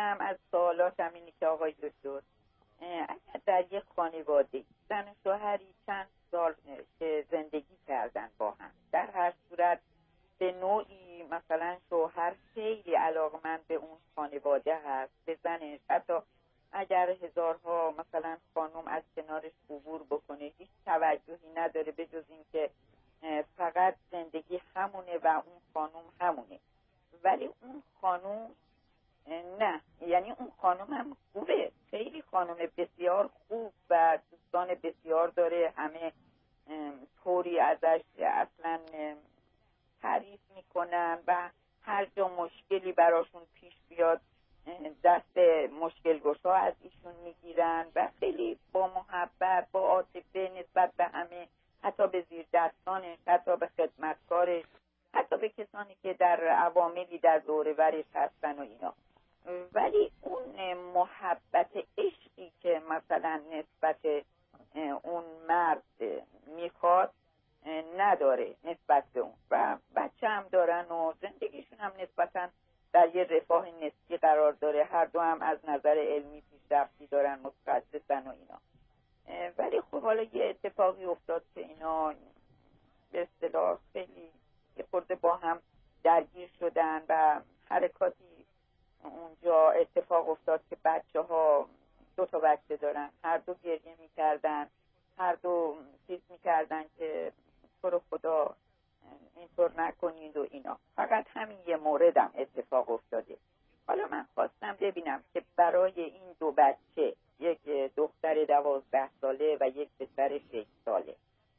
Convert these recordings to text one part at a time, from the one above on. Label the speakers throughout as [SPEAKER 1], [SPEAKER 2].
[SPEAKER 1] هم از سوالاتم اینه که آقای دکتر، اگر در یک خانواده زن و شوهری چند سال که زندگی کردن با هم، در هر صورت به نوعی مثلا شوهر خیلی علاقمند به اون خانواده هست، به زنش، حتی اگر هزارها مثلا خانم از کنارش عبور بکنه هیچ توجهی نداره به جز این که فقط زندگی همونه و اون خانم همونه. ولی اون خانم نه، یعنی اون خانم هم خوبه، خیلی خانم بسیار خوب و دوستان بسیار داره، همه طوری ازش اصلا تعریف میکنن و هر جا مشکلی براشون پیش بیاد دست مشکل گشا از ایشون میگیرن و خیلی با محبت، با عاطفه نسبت به همه، حتی به زیر دستانش، حتی به خدمتکارش، حتی به کسانی که در عواملی در دور و برش هستن و اینا. ولی اون محبت عشقی که مثلا نسبت اون مرد میخواد نداره نسبت به اون، و بچه هم دارن و زندگیشون هم نسبتا در یه رفاه نسبی قرار داره، هر دو هم از نظر علمی پیشرفتی دارن، متخصصن و اینا. ولی خب حالا یه اتفاقی افتاد که اینا به اصطلاح خیلی یه خورده با هم درگیر شدن و حرکاتی اونجا اتفاق افتاد که بچه ها 2 بچه دارن، هر دو گریه میکردن، هر دو چیز میکردن که تو رو خدا اینطور نکنید و اینا. فقط همین یه موردم اتفاق افتاده. حالا من خواستم ببینم که برای این 2 بچه، یک دختر 12 ساله و یک پسر 6 ساله،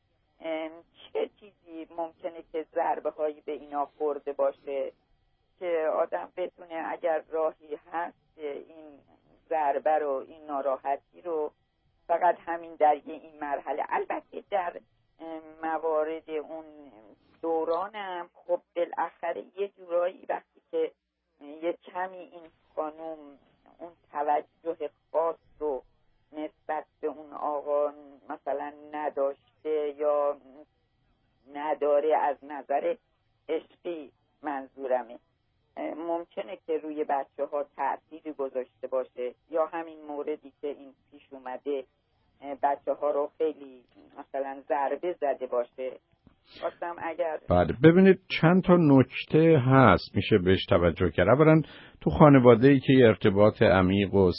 [SPEAKER 1] چه چیزی ممکنه که ضربه هایی به اینا خورده باشه که آدم بتونه اگر راهی هست این ضربه رو، این ناراحتی رو فقط همین در این مرحله، البته در موارد اون دورانم خب بالاخره یه جورایی وقتی که یه کمی این خانم اون توجه خاص رو نسبت به اون آقا مثلا نداشته یا نداره از نظر عشقی منظورمه، ممکنه که روی بچه ها تأثیری گذاشته باشه، یا همین موردی که این پیش اومده بچه ها رو خیلی مثلا ضربه زده باشه. خواستم اگر
[SPEAKER 2] بله ببینید چند تا نکته هست میشه بهش توجه کرد. اولا تو خانواده‌ای که ارتباط عمیق و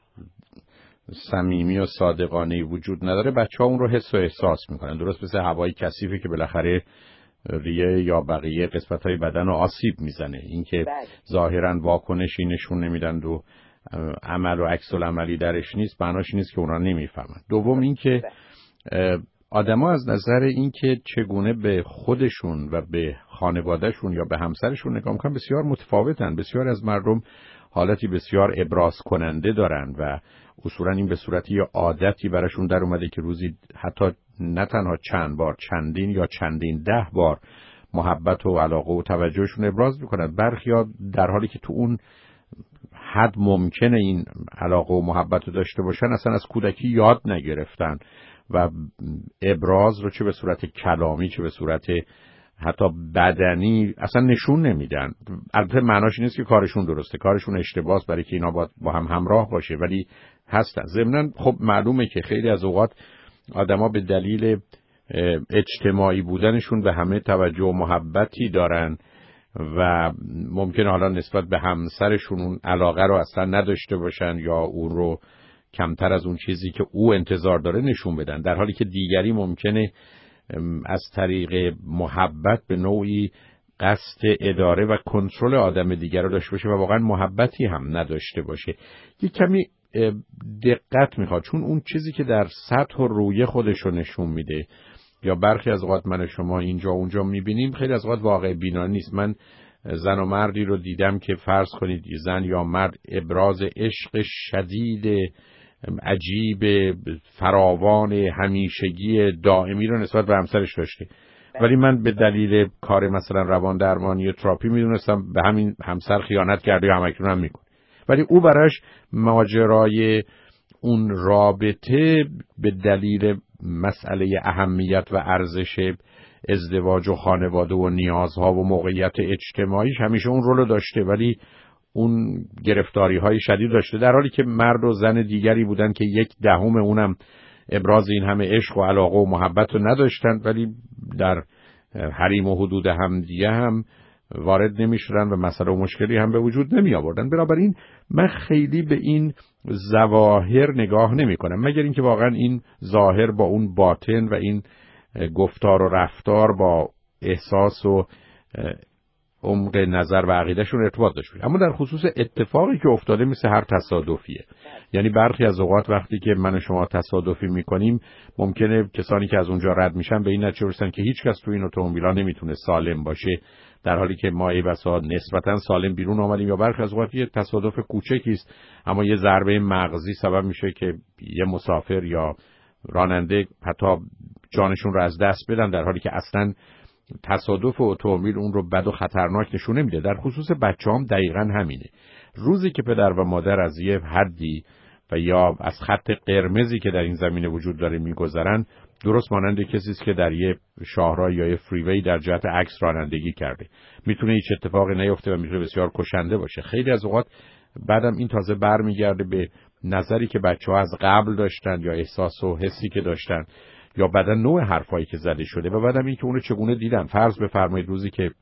[SPEAKER 2] صمیمی و صادقانه‌ای وجود نداره، بچه‌ها اون رو حس و احساس میکنن، درست مثل هوای کثیفی که بالاخره ریه یا بقیه قسمت‌های بدن رو آسیب میزنه. اینکه ظاهراً واکنشی نشون نمیدن و عمل و عکس العملی درش نیست، معناش نیست که اونا نمیفهمن. دوم اینکه آدما از نظر اینکه چگونه به خودشون و به خانوادهشون یا به همسرشون نگاه میکنن بسیار متفاوتن. بسیار از مردم حالتی بسیار ابراز کننده دارن و اصولا این به صورتی یا عادتی براشون در اومده که روزی حتی نه تنها چند بار، چندین یا چندین 10 بار محبت و علاقه و توجهشون ابراز میکنن. برخی‌ها در حالی که تو اون حد ممکنه این علاقه و محبت رو داشته باشن اصلا از کودکی یاد نگرفتن و ابراز رو چه به صورت کلامی چه به صورت حتی بدنی اصلا نشون نمیدن. البته معناش نیست که کارشون درسته، کارشون اشتباهه، برای که اینا با هم همراه باشه، ولی هستن. ضمناً خب معلومه که خیلی از اوقات آدما به دلیل اجتماعی بودنشون به همه توجه و محبتی دارن و ممکنه حالا نسبت به همسرشون اون علاقه رو اصلا نداشته باشن یا اون رو کمتر از اون چیزی که او انتظار داره نشون بدن، در حالی که دیگری ممکنه از طریق محبت به نوعی قصد اداره و کنترل آدم دیگر رو داشته باشه و واقعا محبتی هم نداشته باشه. یک کمی دقت میخواد، چون اون چیزی که در سطح و روی خودش رو نشون میده یا برخی از اوقات من شما اینجا اونجا میبینیم خیلی از اوقات واقع بینانه نیست. من زن و مردی رو دیدم که فرض کنید زن یا مرد ابراز عشق شدید عجیب فراوان همیشگی دائمی رو نسبت به همسرش داشته، ولی من به دلیل کار مثلا روان درمانی و تراپی میدونستم به همین همسر خیانت کرده یا همکنون هم میکنه، ولی او براش ماجرای اون رابطه به دلیل مسئله اهمیت و ارزش ازدواج و خانواده و نیازها و موقعیت اجتماعیش همیشه اون رولو داشته، ولی اون گرفتاری‌های شدید داشته، در حالی که مرد و زن دیگری بودن که 1/10 اونم ابراز این همه عشق و علاقه و محبت رو نداشتند، ولی در حریم و حدود همدیگه هم وارد نمی‌شدن و مسئله و مشکلی هم به وجود نمی آوردن. بنابراین من خیلی به این ظواهر نگاه نمی‌کنم، مگر اینکه واقعا این ظاهر با اون باطن و این گفتار و رفتار با احساس و عمق نظر و عقیدهشون ارتباط داشته باشه. اما در خصوص اتفاقی که افتاده مثل هر تصادفیه. یعنی برخی از اوقات وقتی که من و شما تصادفی میکنیم ممکنه کسانی که از اونجا رد میشن به این نتیجه برسن که هیچ کس تو این اتومبیلا نمیتونه سالم باشه، در حالی که ما ای بسا نسبتا سالم بیرون آمدیم. یا برخی از اوقات یه تصادف کوچکی است اما یه ضربه مغزی سبب میشه که یه مسافر یا راننده حتی جانشون رو از دست بدن، در حالی که اصلاً تصادف اتومبیل اون رو بد و خطرناک نشون نمیده. در خصوص بچه‌هام دقیقاً همینه. روزی که پدر و مادر از یه حدی و یا از خط قرمزی که در این زمینه وجود داره میگذرن، درست مانند کسی است که در یه شاهراه یا یه فریوی در جهت عکس رانندگی کرده، میتونه هیچ اتفاقی نیفته و میتونه بسیار کشنده باشه. خیلی از اوقات بعدم این تازه برمیگرده به نظری که بچه‌ها از قبل داشتن یا احساس و حسی که داشتن یا بعدن نوع حرفایی که زده شده و بعدم این که اونو چگونه دیدن. فرض بفرمایید روزی که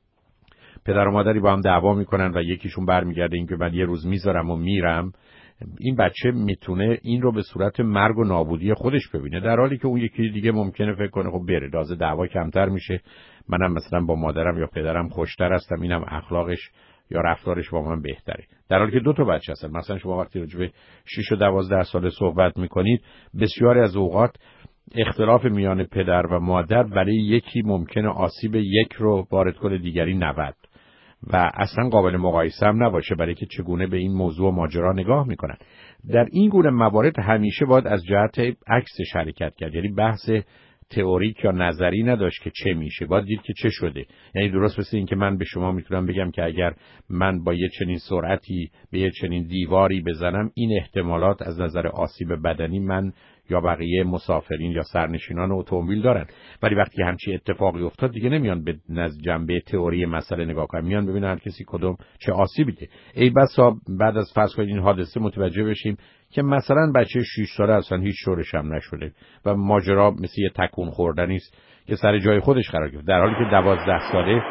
[SPEAKER 2] پدر و مادری با هم دعوا میکنن و یکیشون برمیگرده این که من یه روز میذارم و میرم، این بچه میتونه این رو به صورت مرگ و نابودی خودش ببینه، در حالی که اون یکی دیگه ممکنه فکر کنه خب بره، تازه دعوا کمتر میشه، منم مثلا با مادرم یا پدرم خوشتر هستم، اینم اخلاقش یا رفتارش با من بهتره. در حالی که دو تا بچه هستن. مثلا شما وقتی راجع به 6 و 12 ساله صحبت میکنید، بسیاری از اوقات اختلاف میان پدر و مادر برای یکی ممکنه آسیب یک رو وارد کنه، دیگری 90 و اصلا قابل مقایسه هم نباشه، برای که چگونه به این موضوع و ماجرا نگاه میکنن. در این گونه موارد همیشه باید از جهت عکسش حرکت کرد، یعنی بحث تئوریک یا نظری نداشت که چه میشه، باید دید که چه شده. یعنی درست مثل این که من به شما میتونم بگم که اگر من با یه چنین سرعتی به یه چنین دیواری بزنم، این احتمالات از نظر آسیب بدنی من یا بقیه مسافرین یا سرنشینان اتومبیل دارن. ولی وقتی همچی اتفاقی افتاد دیگه نمیان به جنبه تئوری مسئله نگاه کنن، میان ببینن هر کسی کدوم چه آسیبی دیده. ای بسا بعد از فرض کنید این حادثه متوجه بشیم که مثلا بچه 6 ساله اصلا هیچ شورش هم نشده و ماجرا مثل یه تکون خوردنی است که سر جای خودش قرار گرفت، در حالی که 12 ساله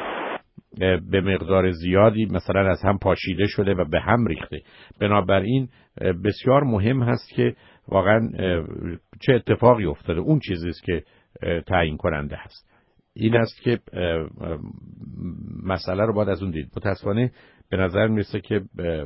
[SPEAKER 2] به مقدار زیادی مثلا از هم پاشیده شده و به هم ریخته. بنابراین بسیار مهم هست که واقعا چه اتفاقی افتاده، اون چیزی است که تعیین کننده هست. این است که مسئله رو باید از اون دید. متأسفانه به نظر میرسه که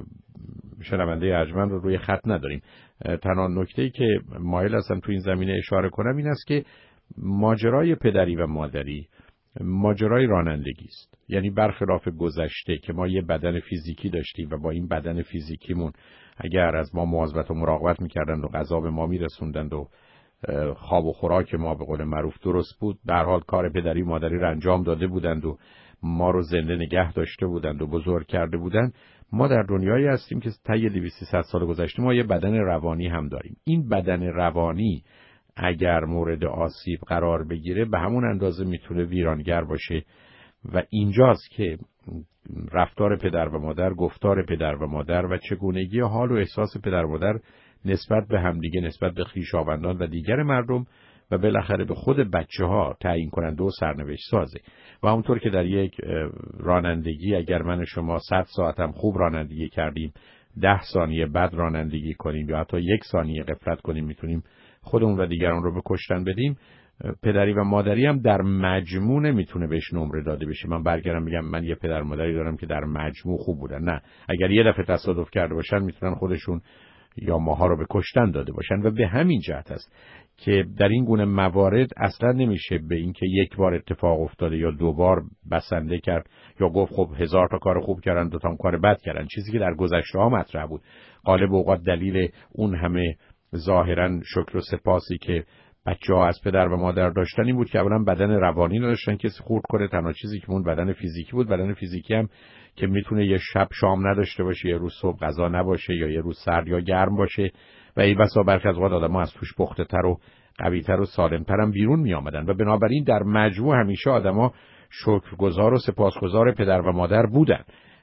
[SPEAKER 2] شنونده ارجمند رو روی خط نداریم. تنها نکته‌ای که مایل هستم تو این زمینه اشاره کنم این است که ماجرای پدری و مادری ماجرای رانندگی است. یعنی برخلاف گذشته که ما یه بدن فیزیکی داشتیم و با این بدن فیزیکیمون اگر از ما مواظبت و مراقبت میکردند و غذا به ما میرسوندند و خواب و خوراک ما به قول معروف درست بود، به هر حال کار پدری و مادری رو انجام داده بودند و ما رو زنده نگه داشته بودند و بزرگ کرده بودند، ما در دنیایی هستیم که طی 200 سال گذشته ما یه بدن روانی هم داریم. این بدن روانی اگر مورد آسیب قرار بگیره به همون اندازه میتونه ویرانگر باشه و اینجاست که رفتار پدر و مادر، گفتار پدر و مادر و چگونگی حال و احساس پدر و مادر نسبت به همدیگه، نسبت به خویشاوندان و دیگر مردم و بالاخره به خود بچه‌ها تعیین کننده و سرنوشت سازه. و همونطور که در یک رانندگی اگر من و شما 100 ساعت هم خوب رانندگی کردیم، 10 ثانیه بد رانندگی کنیم یا حتی 1 ثانیه غفلت کنیم، میتونیم خودمون و دیگران رو به کشتن بدیم. پدری و مادری هم در مجموع نمیتونه بهش نمره داده بشه. من برگردم بگم من یه پدر و مادری دارم که در مجموع خوب بودن. نه، اگر یه دفعه تصادف کرده باشن میتونن خودشون یا ماها رو به کشتن داده باشن. و به همین جهت است که در این گونه موارد اصلا نمیشه به این که یک بار اتفاق افتاده یا 2 بار بسنده کرد یا گفت خب 1000 تا کار خوب کردن 2 تا کار بد کردن، چیزی که در گذشته ها مطرح بود. غالب اوقات دلیل اون همه ظاهرا شکر و سپاسی که بچه‌ها از پدر و مادر داشتن این بود که اولا بدن روانی نداشتن کسی خورد کنه، تنها چیزی که اون بدن فیزیکی بود. بدن فیزیکی هم که میتونه یه شب شام نداشته باشه، یه روز صبح غذا نباشه یا یه روز سرد یا گرم باشه و ای بسا برخی از اوقات آدم‌ها از توش پخته‌تر و قوی‌تر و سالم‌تر هم بیرون می‌آمدن و بنابراین در مجموع همیشه آدم‌ها شکرگزار و سپاسگزار پدر و مادر بودن.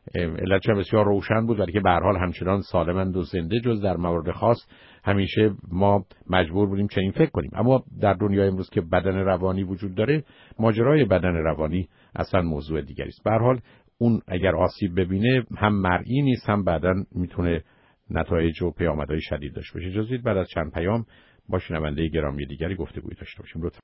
[SPEAKER 2] علتش بسیار روشن بود، ولی که به هر حال همچنان سالمند و زنده، جز در موارد خاص همیشه ما مجبور بودیم چنین فکر کنیم. اما در دنیای امروز که بدن روانی وجود داره، ماجرای بدن روانی اصلا موضوع دیگری است. به هر حال اون اگر آسیب ببینه هم مرئی نیست، هم بعداً میتونه نتایج و پیامدهای شدید داشته باشه. اجازه بدید بعد از چند پیام با شنونده گرامی دیگری گفتگوی داشته باشیم.